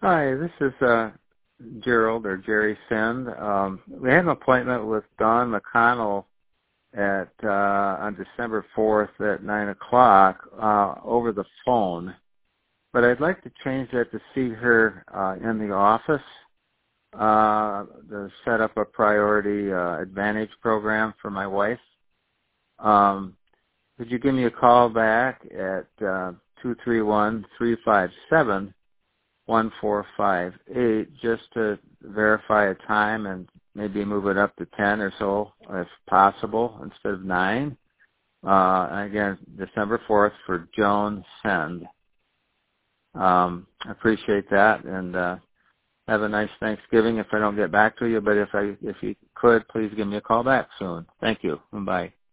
Hi, this is Gerald or Jerry Send. We had an appointment with Dawn McConnell at on December 4th at 9 o'clock over the phone, but I'd like to change that to see her in the office to set up a priority advantage program for my wife. Could you give me a call back at 231-357-1458 just to verify a time and maybe move it up to 10 or so if possible instead of 9. Again, December 4th for Joan Send. I appreciate that, and have a nice Thanksgiving if I don't get back to you, but if you could, please give me a call back soon. Thank you. Bye.